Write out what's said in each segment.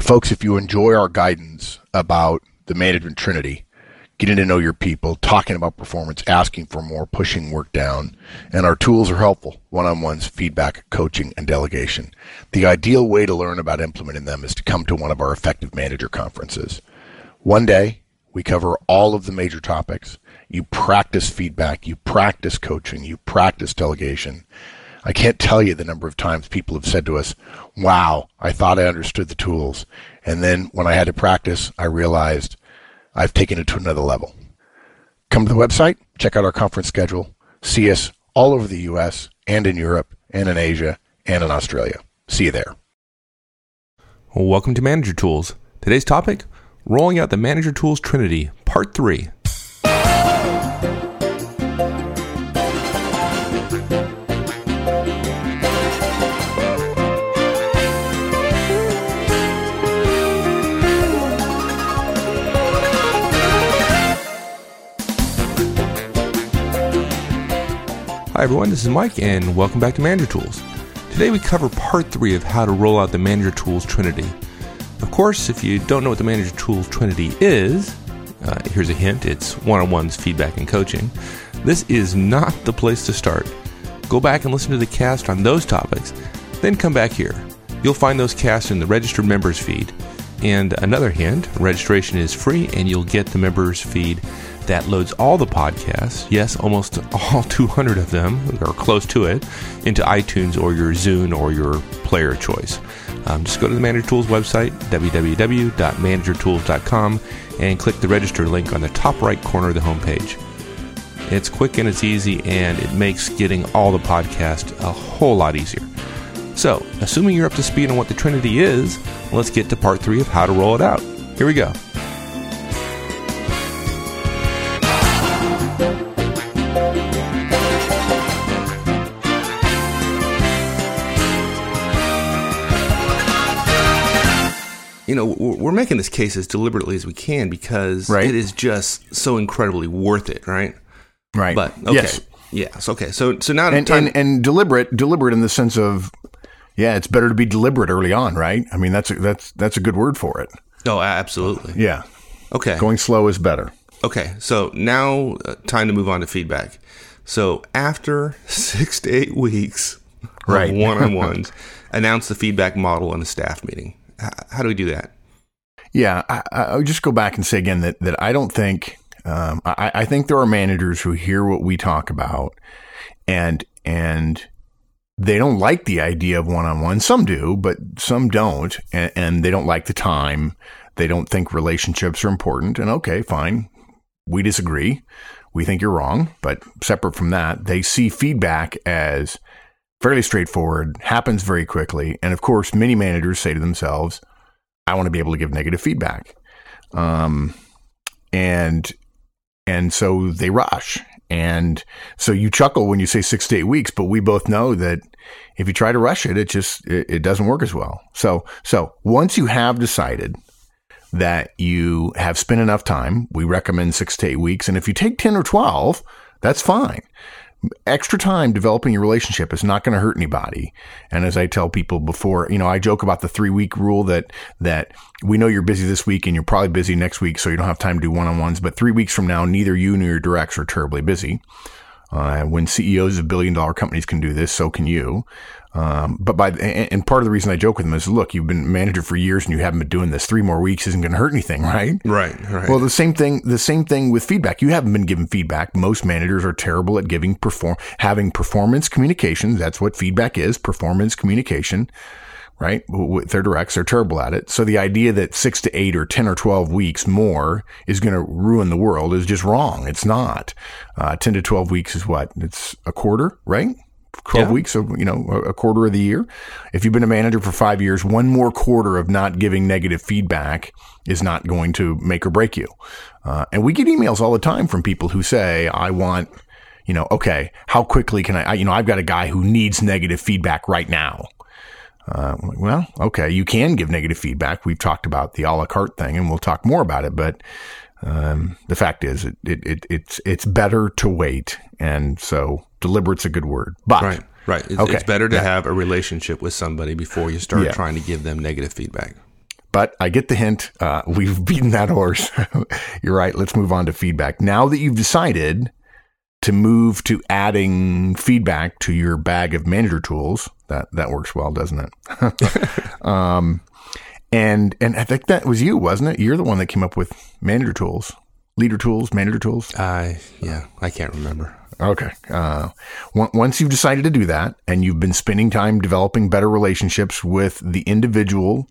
Folks, if you enjoy our guidance about the management trinity, getting to know your people, talking about performance, asking for more, pushing work down, and our tools are helpful, one-on-ones, feedback, coaching, and delegation. The ideal way to learn about implementing them is to come to one of our Effective Manager conferences. One day, we cover all of the major topics. You practice feedback, you practice coaching, you practice delegation. I can't tell you the number of times people have said to us, wow, I thought I understood the tools. And then when I had to practice, I realized I've taken it to another level. Come to the website, check out our conference schedule, see us all over the U.S. and in Europe and in Asia and in Australia. See you there. Well, welcome to Manager Tools. Today's topic, rolling out the Manager Tools Trinity, Part 3. Hi everyone, this is Mike and welcome back to Manager Tools. Today we cover part 3 of how to roll out the Manager Tools Trinity. Of course, if you don't know what the Manager Tools Trinity is, here's a hint, it's one-on-ones, feedback, and coaching. This is not the place to start. Go back and listen to the cast on those topics, then come back here. You'll find those casts in the registered members feed. And another hint, registration is free and you'll get the members feed that loads all the podcasts, yes, almost all 200 of them, or close to it, into iTunes or your Zune or your player of choice. Just go to the Manager Tools website, www.managertools.com, and click the register link on the top right corner of the homepage. It's quick and it's easy, and it makes getting all the podcasts a whole lot easier. So, assuming you're up to speed on what the Trinity is, let's get to part 3 of how to roll it out. Here we go. You know, we're making this case as deliberately as we can because it is just so incredibly worth it, right? Right. But okay, yes, okay. So now and deliberate in the sense of, it's better to be deliberate early on, right? I mean, that's a good word for it. Oh, absolutely. Yeah. Okay. Going slow is better. Okay. So now time to move on to feedback. So after 6 to 8 weeks of one-on-ones, announce the feedback model in a staff meeting. How do we do that? Yeah, I would just go back and say again that I don't think, I think there are managers who hear what we talk about and they don't like the idea of one-on-one. Some do, but some don't. And they don't like the time. They don't think relationships are important. And okay, fine. We disagree. We think you're wrong. But separate from that, they see feedback as fairly straightforward, happens very quickly. And of course, many managers say to themselves, I want to be able to give negative feedback. And so they rush. And so you chuckle when you say 6 to 8 weeks, but we both know that if you try to rush it, it doesn't work as well. So once you have decided that you have spent enough time, we recommend 6 to 8 weeks. And if you take 10 or 12, that's fine. Extra time developing your relationship is not going to hurt anybody. And as I tell people before, I joke about the 3-week rule that we know you're busy this week and you're probably busy next week, so you don't have time to do one-on-ones. But 3 weeks from now, neither you nor your directs are terribly busy. When CEOs of billion-dollar companies can do this, so can you. But part of the reason I joke with them is, look, you've been manager for years and you haven't been doing this. 3 more weeks isn't going to hurt anything, right? Right. Well, the same thing with feedback. You haven't been given feedback. Most managers are terrible at having performance communication. That's what feedback is, performance communication, right? With their directs, they're terrible at it. So the idea that 6 to 8 or 10 or 12 weeks more is going to ruin the world is just wrong. It's not. 10 to 12 weeks is what? It's a quarter, right? 12 weeks, so, a quarter of the year. If you've been a manager for 5 years, one more quarter of not giving negative feedback is not going to make or break you. And we get emails all the time from people who say, I want, okay, how quickly can I've got a guy who needs negative feedback right now. Well, okay, you can give negative feedback. We've talked about the a la carte thing, and we'll talk more about it, but the fact is it's better to wait. And so deliberate's a good word, but right. It's better to have a relationship with somebody before you start trying to give them negative feedback. But I get the hint. We've beaten that horse. You're right. Let's move on to feedback. Now that you've decided to move to adding feedback to your bag of manager tools, that works well, doesn't it? And I think that was you, wasn't it? You're the one that came up with manager tools, leader tools, manager tools. Yeah, I can't remember. Okay. Once you've decided to do that, and you've been spending time developing better relationships with the individuals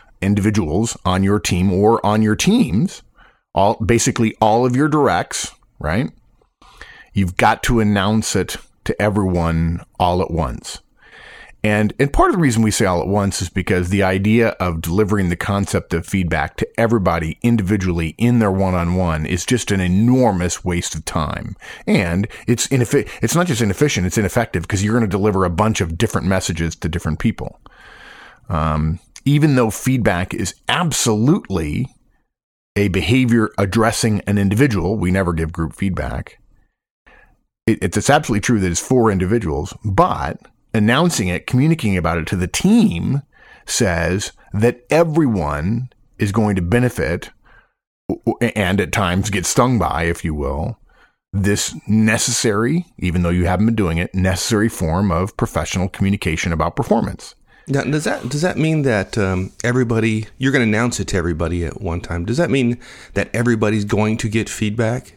on your team or on your teams, basically all of your directs, right? You've got to announce it to everyone all at once. And part of the reason we say all at once is because the idea of delivering the concept of feedback to everybody individually in their one-on-one is just an enormous waste of time. And it's not just inefficient, it's ineffective because you're going to deliver a bunch of different messages to different people. Even though feedback is absolutely a behavior addressing an individual, we never give group feedback. It's absolutely true that it's for individuals, but announcing it, communicating about it to the team says that everyone is going to benefit and at times get stung by, if you will, this necessary, even though you haven't been doing it, necessary form of professional communication about performance. Now, does that mean that everybody, you're going to announce it to everybody at one time? Does that mean that everybody's going to get feedback?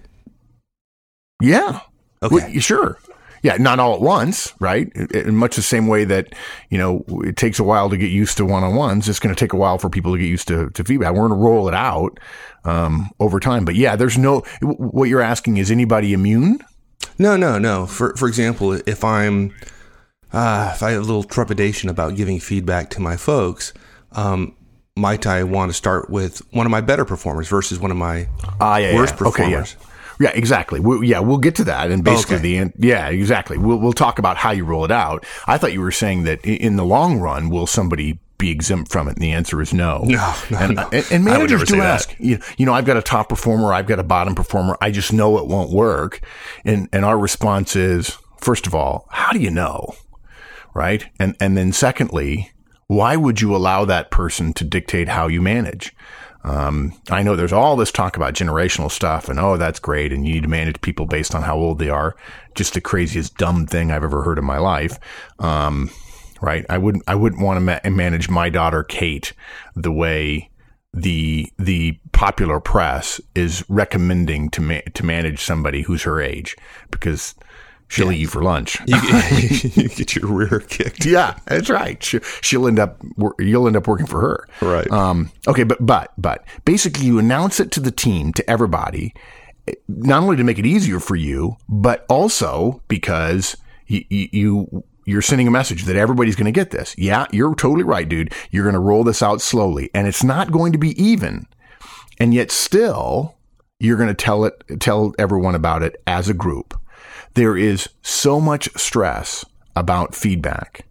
Yeah. Okay. Well, sure. Yeah, not all at once, right? In much the same way that, it takes a while to get used to one-on-ones. It's going to take a while for people to get used to feedback. We're going to roll it out over time. But yeah, what you're asking, is anybody immune? No. For example, if I have a little trepidation about giving feedback to my folks, might I want to start with one of my better performers versus one of my worst performers? Okay, yeah, exactly. We'll get to that. And basically exactly. We'll talk about how you roll it out. I thought you were saying that in the long run, will somebody be exempt from it? And the answer is no. No. And managers do ask, I've got a top performer, I've got a bottom performer. I just know it won't work. And our response is, first of all, how do you know? Right. And then secondly, why would you allow that person to dictate how you manage? I know there's all this talk about generational stuff and, that's great. And you need to manage people based on how old they are. Just the craziest dumb thing I've ever heard in my life. Right. I wouldn't want to manage my daughter, Kate, the way the popular press is recommending to manage somebody who's her age, because she'll eat you for lunch. You get your rear kicked. Yeah, that's right. You'll end up working for her. Right. Okay, but basically you announce it to the team, to everybody, not only to make it easier for you, but also because you're sending a message that everybody's going to get this. Yeah, you're totally right, dude. You're going to roll this out slowly, and it's not going to be even. And yet still, you're going to tell everyone about it as a group. There is so much stress about feedback.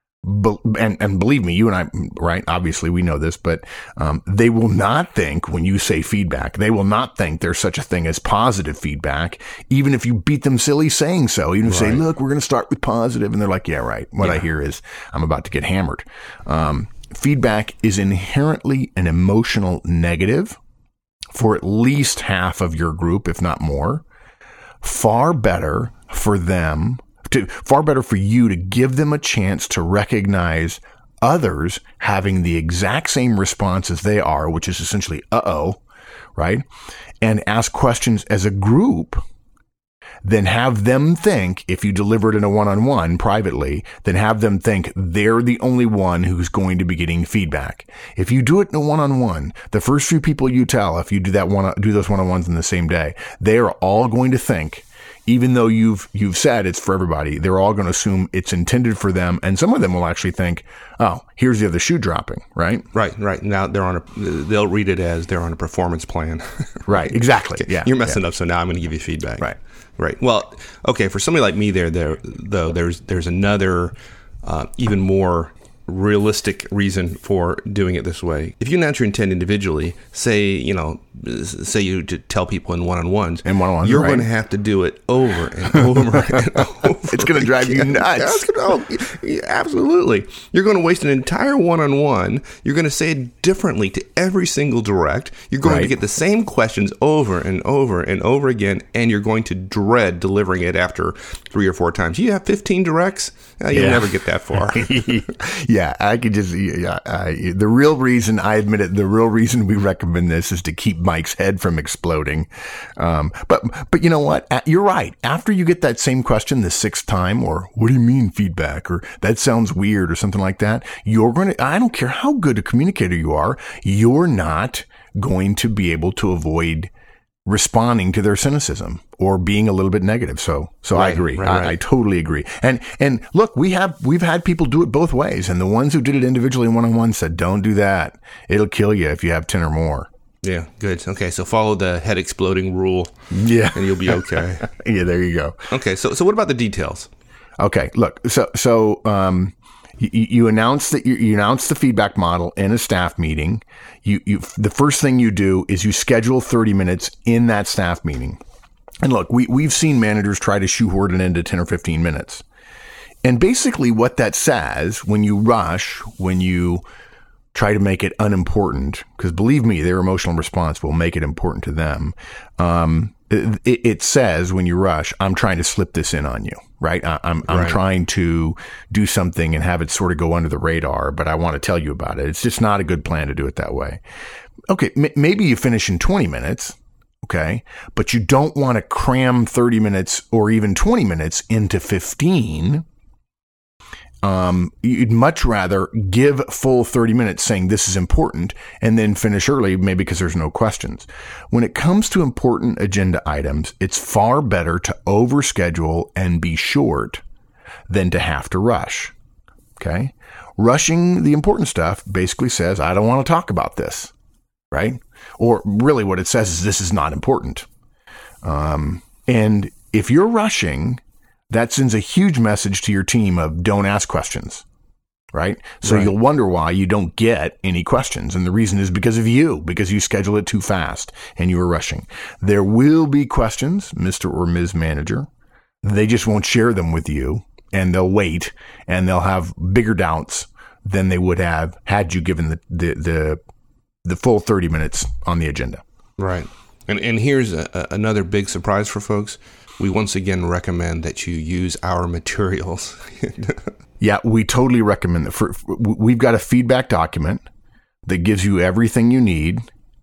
And believe me, you and I, right? Obviously, we know this, but they will not think when you say feedback, they will not think there's such a thing as positive feedback, even if you beat them silly saying so. Even if you say, look, we're going to start with positive, and they're like, yeah, right. What I hear is I'm about to get hammered. Feedback is inherently an emotional negative for at least half of your group, if not more. Far better for you to give them a chance to recognize others having the exact same response as they are, which is essentially, right? And ask questions as a group, then have them think, if you deliver it in a one-on-one privately, then have them think they're the only one who's going to be getting feedback. If you do it in a one-on-one, the first few people you tell, if you do those one-on-ones in the same day, they are all going to think, even though you've said it's for everybody, they're all going to assume it's intended for them. And some of them will actually think, here's the other shoe dropping, right? Right. Now they'll read it as they're on a performance plan. Right. Exactly. Okay. Yeah. You're messing up. So now I'm going to give you feedback. Right. Well, okay. For somebody like me there's another, even more realistic reason for doing it this way. If you announce your intent individually, say you tell people in one-on-ones, you're right, going to have to do it over and over and over. It's going to drive you nuts. Absolutely. You're going to waste an entire one-on-one. You're going to say it differently to every single direct. You're going to get the same questions over and over and over again, and you're going to dread delivering it after 3 or 4 times. You have 15 directs, you'll never get that far. Yeah, I could just, the real reason, I admit it, the real reason we recommend this is to keep Mike's head from exploding. But you know what? You're right. After you get that same question the 6th time, or what do you mean feedback, or that sounds weird, or something like that, I don't care how good a communicator you are, you're not going to be able to avoid responding to their cynicism or being a little bit negative. So I agree. I totally agree. And look, we've had people do it both ways. And the ones who did it individually one-on-one said, don't do that. It'll kill you if you have 10 or more. Yeah, good. Okay, so follow the head exploding rule. Yeah. And you'll be okay. Yeah, there you go. Okay, so what about the details? Okay, look, you announce that you announce the feedback model in a staff meeting. The first thing you do is you schedule 30 minutes in that staff meeting. And look, we've seen managers try to shoehorn it into 10 or 15 minutes. And basically what that says, when you rush, when you try to make it unimportant, because believe me, their emotional response will make it important to them. It says when you rush, I'm trying to slip this in on you, right? I'm trying to do something and have it sort of go under the radar, but I want to tell you about it. It's just not a good plan to do it that way. Okay, maybe you finish in 20 minutes, okay, but you don't want to cram 30 minutes or even 20 minutes into 15. You'd much rather give full 30 minutes saying this is important and then finish early, maybe because there's no questions. When it comes to important agenda items, it's far better to overschedule and be short than to have to rush. Okay? Rushing the important stuff basically says, I don't want to talk about this, right? Or really what it says is this is not important. And if you're rushing, that sends a huge message to your team of don't ask questions, right? So you'll wonder why you don't get any questions. And the reason is because you schedule it too fast and you were rushing. There will be questions, Mr. or Ms. Manager. They just won't share them with you, and they'll wait, and they'll have bigger doubts than they would have had you given the full 30 minutes on the agenda. Right. And here's another big surprise for folks. We once again recommend that you use our materials. Yeah, we totally recommend that. We've got a feedback document that gives you everything you need,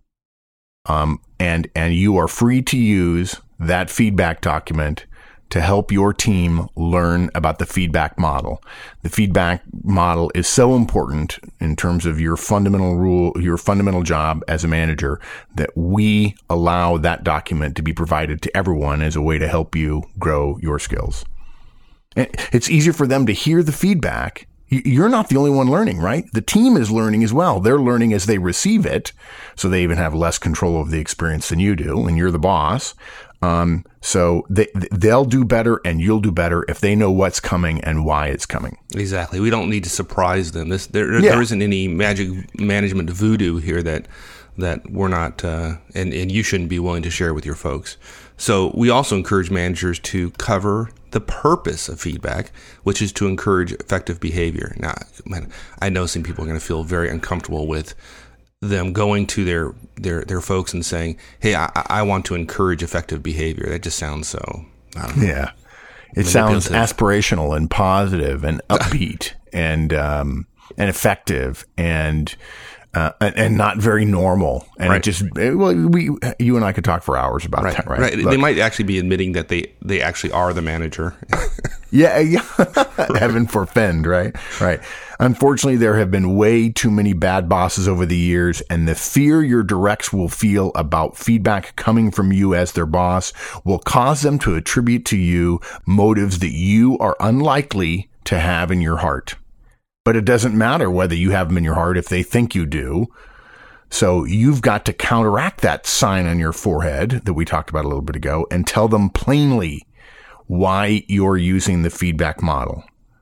and you are free to use that feedback document to help your team learn about the feedback model. The feedback model is so important in terms of your fundamental job as a manager, that we allow that document to be provided to everyone as a way to help you grow your skills. It's easier for them to hear the feedback. You're not the only one learning, right? The team is learning as well. They're learning as they receive it, so they even have less control over the experience than you do, and you're the boss. So they'll do better and you'll do better if they know what's coming and why it's coming. Exactly. We don't need to surprise them. There isn't any magic management voodoo here that we're not, and you shouldn't be willing to share with your folks. So we also encourage managers to cover the purpose of feedback, which is to encourage effective behavior. Now, man, I know some people are going to feel very uncomfortable with them going to their folks and saying, hey, I want to encourage effective behavior. That just sounds so, I don't know. Yeah. It sounds aspirational and positive and upbeat and effective and not very normal. And it just, you and I could talk for hours about that, right? Right. Look, they might actually be admitting that they actually are the manager. Yeah. Heaven forfend, right? Right. Unfortunately, there have been way too many bad bosses over the years, and the fear your directs will feel about feedback coming from you as their boss will cause them to attribute to you motives that you are unlikely to have in your heart. But it doesn't matter whether you have them in your heart if they think you do. So you've got to counteract that sign on your forehead that we talked about a little bit ago and tell them plainly why you're using the feedback model.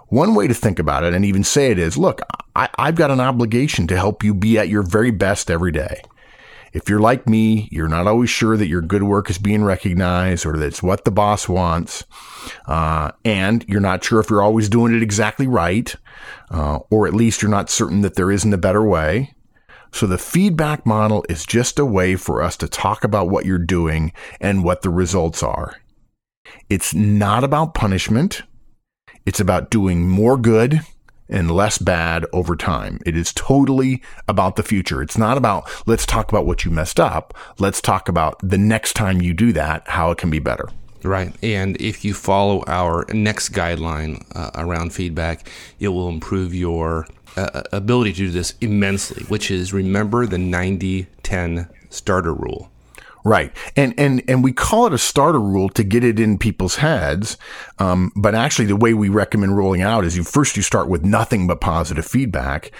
One way to think about it and even say it is, look, I've got an obligation to help you be at your very best every day. If you're like me, you're not always sure that your good work is being recognized or that it's what the boss wants, and you're not sure if you're always doing it exactly right, or at least you're not certain that there isn't a better way. So the feedback model is just a way for us to talk about what you're doing and what the results are. It's not about punishment. It's about doing more good and less bad over time. It is totally about the future. It's not about, let's talk about what you messed up. Let's talk about the next time you do that, how it can be better. Right. And if you follow our next guideline around feedback, it will improve your ability to do this immensely, which is remember the 90-10 starter rule. Right. And we call it a starter rule to get it in people's heads. But actually the way we recommend rolling out is you start with nothing but positive feedback.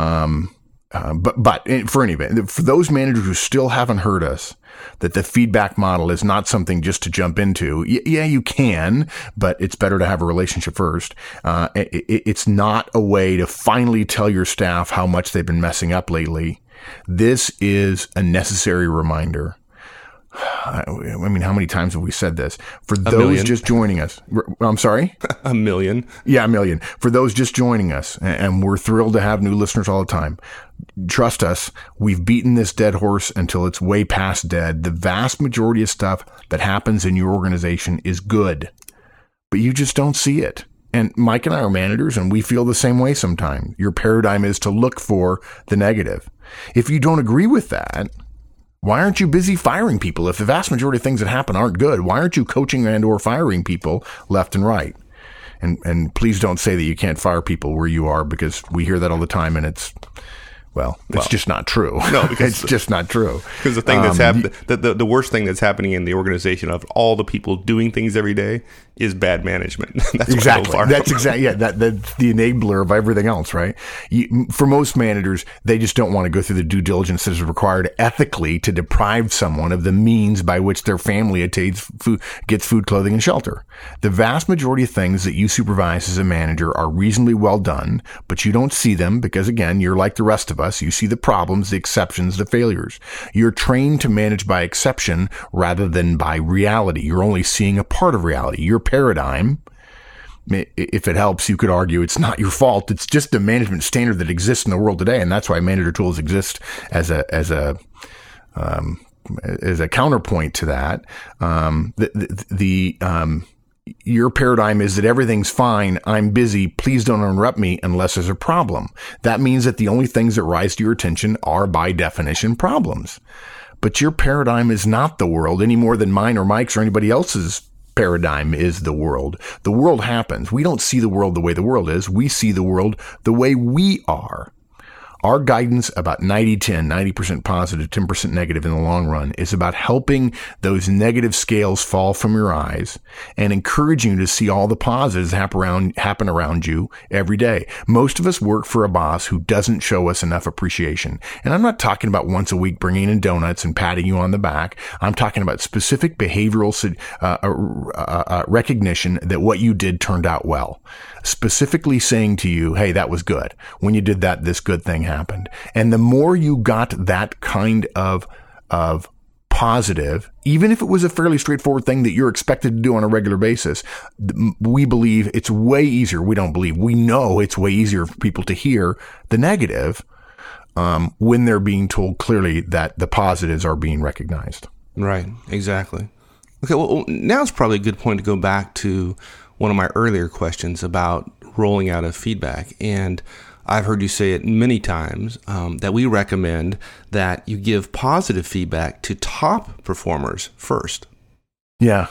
But for any event, for those managers who still haven't heard us, that the feedback model is not something just to jump into. Yeah, you can, but it's better to have a relationship first. It's not a way to finally tell your staff how much they've been messing up lately. This is a necessary reminder. I mean, how many times have we said this? For those just joining us, I'm sorry? A million. Yeah, a million. For those just joining us, and we're thrilled to have new listeners all the time. Trust us, we've beaten this dead horse until it's way past dead. The vast majority of stuff that happens in your organization is good, but you just don't see it. And Mike and I are managers, and we feel the same way sometimes. Your paradigm is to look for the negative. If you don't agree with that, why aren't you busy firing people? If the vast majority of things that happen aren't good, why aren't you coaching and or firing people left and right? And please don't say that you can't fire people where you are, because we hear that all the time, and it's just not true. No, because it's just not true. Because the thing that's happening, the worst thing that's happening in the organization of all the people doing things every day is bad management. That's exactly. That's exactly. Yeah, that's the enabler of everything else, right? For most managers, they just don't want to go through the due diligence that is required ethically to deprive someone of the means by which their family gets food, clothing, and shelter. The vast majority of things that you supervise as a manager are reasonably well done, but you don't see them because, again, you're like the rest of us. You see the problems, the exceptions, the failures. You're trained to manage by exception rather than by reality. You're only seeing a part of reality. Your paradigm, if it helps, you could argue it's not your fault. It's just a management standard that exists in the world today, and that's why manager tools exist as a counterpoint to that. Your paradigm is that everything's fine. I'm busy. Please don't interrupt me unless there's a problem. That means that the only things that rise to your attention are by definition problems. But your paradigm is not the world any more than mine or Mike's or anybody else's paradigm is the world. The world happens. We don't see the world the way the world is. We see the world the way we are. Our guidance about 90-10, 90% positive, 10% negative in the long run is about helping those negative scales fall from your eyes and encouraging you to see all the positives happen around you every day. Most of us work for a boss who doesn't show us enough appreciation. And I'm not talking about once a week bringing in donuts and patting you on the back. I'm talking about specific behavioral recognition that what you did turned out well. Specifically saying to you, hey, that was good. When you did that, this good thing happened. And the more you got that kind of positive, even if it was a fairly straightforward thing that you're expected to do on a regular basis, we believe it's way easier. We don't believe. We know it's way easier for people to hear the negative when they're being told clearly that the positives are being recognized. Right. Exactly. Okay. Well, now's probably a good point to go back to one of my earlier questions about rolling out of feedback. And I've heard you say it many times that we recommend that you give positive feedback to top performers first. Yeah.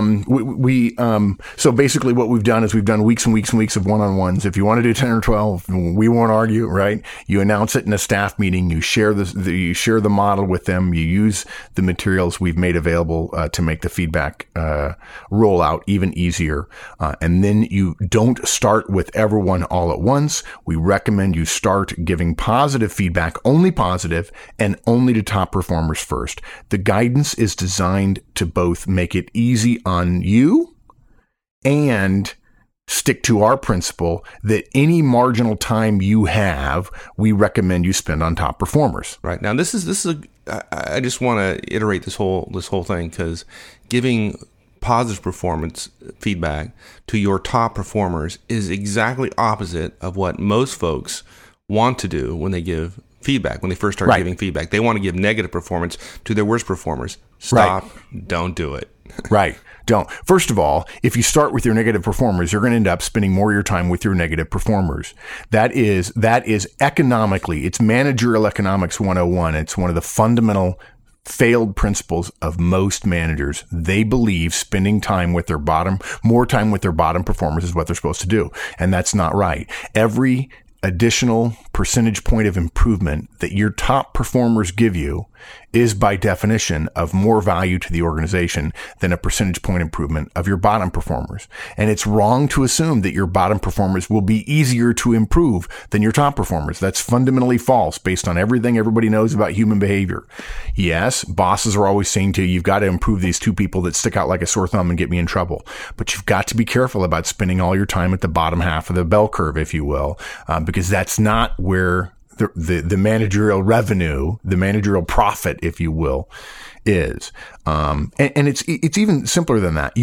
So basically what we've done is we've done weeks and weeks and weeks of one-on-ones. If you want to do 10 or 12, we won't argue, right? You announce it in a staff meeting. You share you share the model with them. You use the materials we've made available, to make the feedback, rollout even easier. And then you don't start with everyone all at once. We recommend you start giving positive feedback, only positive, and only to top performers first. The guidance is designed to both make it easy on you and stick to our principle that any marginal time you have, we recommend you spend on top performers. Right. Now, this is I just want to iterate this whole thing, because giving positive performance feedback to your top performers is exactly opposite of what most folks want to do when they give feedback. When they first start giving feedback, they want to give negative performance to their worst performers. Stop. Right. Don't do it. Right. Don't. First of all, if you start with your negative performers, you're going to end up spending more of your time with your negative performers. That is economically, it's managerial economics 101. It's one of the fundamental failed principles of most managers. They believe spending more time with their bottom performers is what they're supposed to do. And that's not right. Every additional percentage point of improvement that your top performers give you is by definition of more value to the organization than a percentage point improvement of your bottom performers. And it's wrong to assume that your bottom performers will be easier to improve than your top performers. That's fundamentally false based on everything everybody knows about human behavior. Yes, bosses are always saying to you, you've got to improve these two people that stick out like a sore thumb and get me in trouble. But you've got to be careful about spending all your time at the bottom half of the bell curve, if you will, because that's not where the managerial revenue, the managerial profit, if you will, is. And it's even simpler than that.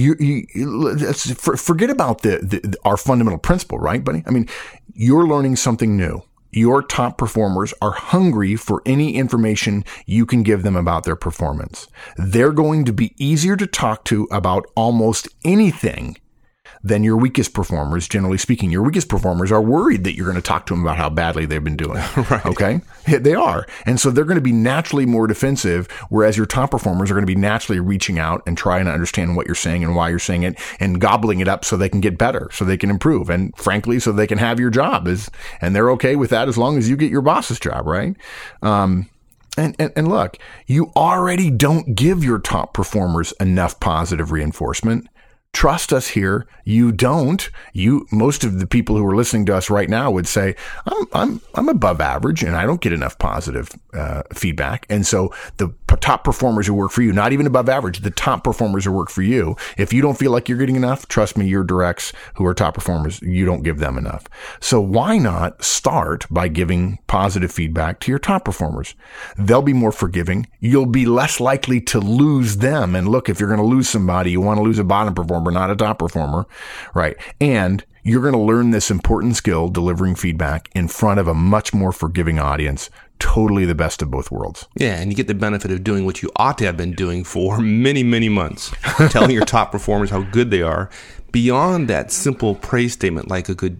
Forget about our fundamental principle, right, buddy? I mean, you're learning something new. Your top performers are hungry for any information you can give them about their performance. They're going to be easier to talk to about almost anything than your weakest performers, generally speaking. Your weakest performers are worried that you're going to talk to them about how badly they've been doing. Right. Okay? They are. And so they're going to be naturally more defensive, whereas your top performers are going to be naturally reaching out and trying to understand what you're saying and why you're saying it and gobbling it up so they can get better, so they can improve, and frankly, so they can have your job. And they're okay with that as long as you get your boss's job, right? And look, you already don't give your top performers enough positive reinforcement. Trust us here. You don't. Most of the people who are listening to us right now would say, I'm above average and I don't get enough positive feedback. And so the top performers who work for you, not even above average, the top performers who work for you, if you don't feel like you're getting enough, trust me, your directs who are top performers, you don't give them enough. So why not start by giving positive feedback to your top performers? They'll be more forgiving. You'll be less likely to lose them. And look, if you're going to lose somebody, you want to lose a bottom performer, not a top performer, right? And you're going to learn this important skill, delivering feedback in front of a much more forgiving audience. Totally the best of both worlds. Yeah, and you get the benefit of doing what you ought to have been doing for many, many months, telling your top performers how good they are, beyond that simple praise statement good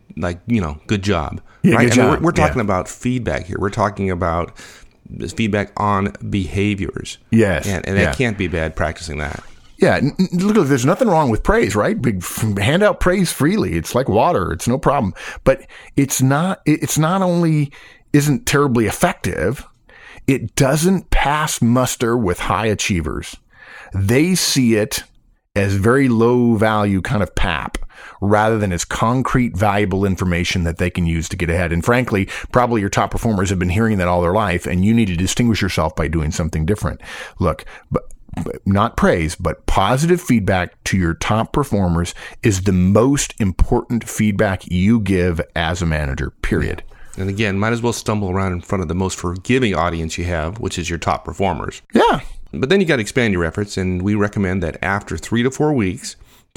job. Yeah, right? Good job. We're talking about feedback here. We're talking about feedback on behaviors. Yes. And that can't be bad practicing that. Yeah, look, there's nothing wrong with praise, right? Hand out praise freely. It's like water. It's no problem. But it's not only isn't terribly effective, it doesn't pass muster with high achievers. They see it as very low value kind of pap rather than as concrete, valuable information that they can use to get ahead. And frankly, probably your top performers have been hearing that all their life, and you need to distinguish yourself by doing something different. Look, but not praise, but positive feedback to your top performers is the most important feedback you give as a manager, period. And again, might as well stumble around in front of the most forgiving audience you have, which is your top performers. Yeah. But then you got to expand your efforts, and we recommend that after 3 to 4 weeks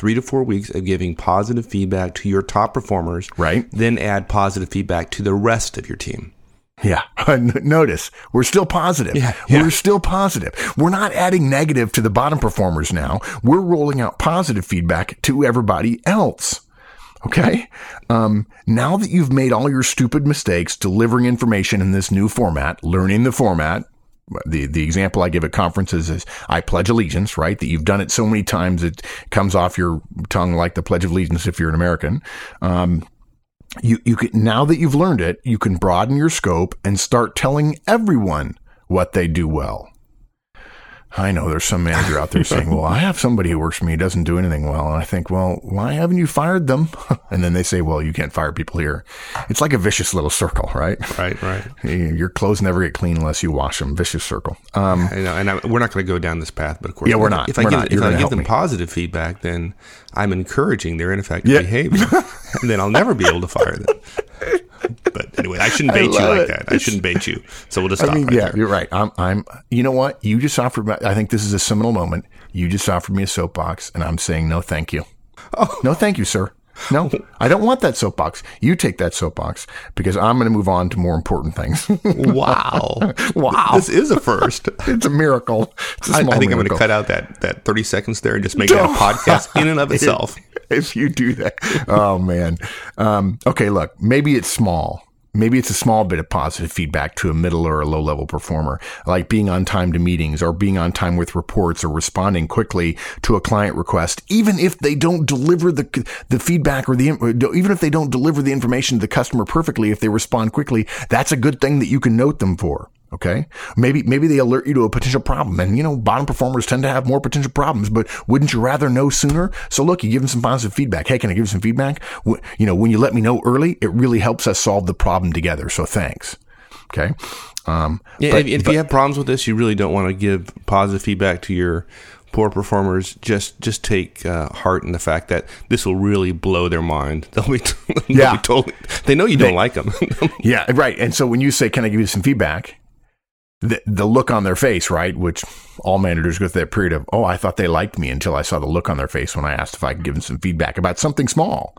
of giving positive feedback to your top performers, right, then add positive feedback to the rest of your team. Yeah. Notice, we're still positive. Yeah. We're still positive. We're not adding negative to the bottom performers now. We're rolling out positive feedback to everybody else. Okay? Now that you've made all your stupid mistakes delivering information in this new format, learning the format, the example I give at conferences is I pledge allegiance, right? That you've done it so many times it comes off your tongue like the Pledge of Allegiance if you're an American. You can, now that you've learned it, you can broaden your scope and start telling everyone what they do well. I know there's some manager out there saying, well, I have somebody who works for me who doesn't do anything well. And I think, well, why haven't you fired them? And then they say, well, you can't fire people here. It's like a vicious little circle, right? Right. Your clothes never get clean unless you wash them. Vicious circle. I know, and we're not going to go down this path, but of course, we're not. If I give them positive feedback, then I'm encouraging their ineffective behavior, and then I'll never be able to fire them. But anyway, I shouldn't bait you like that. I shouldn't bait you. So we'll just stop there. You're right. You know what? You just offered me, I think this is a seminal moment. You just offered me a soapbox, and I'm saying no thank you. Oh. No thank you, sir. No, I don't want that soapbox. You take that soapbox, because I'm going to move on to more important things. Wow. This is a first. It's a miracle. It's a small I think miracle. I'm going to cut out that 30 seconds there and just make that a podcast in and of itself. If you do that. Oh, man. Okay, look, maybe it's small. Maybe it's a small bit of positive feedback to a middle or a low level performer, like being on time to meetings or being on time with reports or responding quickly to a client request, even if they don't deliver the feedback or even if they don't deliver the information to the customer perfectly. If they respond quickly, that's a good thing that you can note them for. Okay. Maybe they alert you to a potential problem, and bottom performers tend to have more potential problems, but wouldn't you rather know sooner? So look, you give them some positive feedback. Hey, can I give you some feedback? When you let me know early, it really helps us solve the problem together. So thanks. Okay. If you have problems with this, you really don't want to give positive feedback to your poor performers. Just take heart in the fact that this will really blow their mind. They'll be totally. They know you don't like them. Yeah, right. And so when you say, "Can I give you some feedback?" The look on their face, right? Which all managers go through that period of, I thought they liked me until I saw the look on their face when I asked if I could give them some feedback about something small.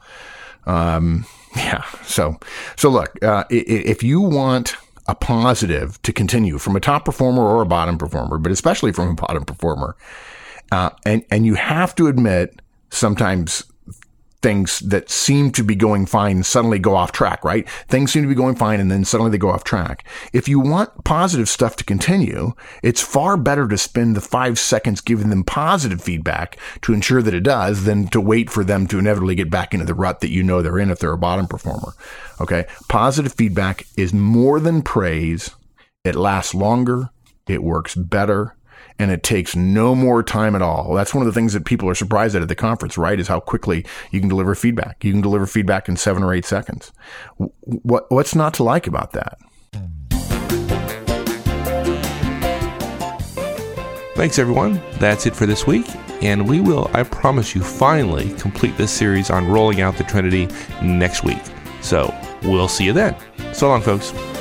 So look, if you want a positive to continue from a top performer or a bottom performer, but especially from a bottom performer, and you have to admit sometimes things that seem to be going fine suddenly go off track, right? Things seem to be going fine and then suddenly they go off track. If you want positive stuff to continue, it's far better to spend the 5 seconds giving them positive feedback to ensure that it does than to wait for them to inevitably get back into the rut that they're in if they're a bottom performer. Okay? Positive feedback is more than praise. It lasts longer. It works better. And it takes no more time at all. That's one of the things that people are surprised at the conference, right? Is how quickly you can deliver feedback. You can deliver feedback in 7 or 8 seconds. What's not to like about that? Thanks, everyone. That's it for this week. And we will, I promise you, finally complete this series on rolling out the Trinity next week. So we'll see you then. So long, folks.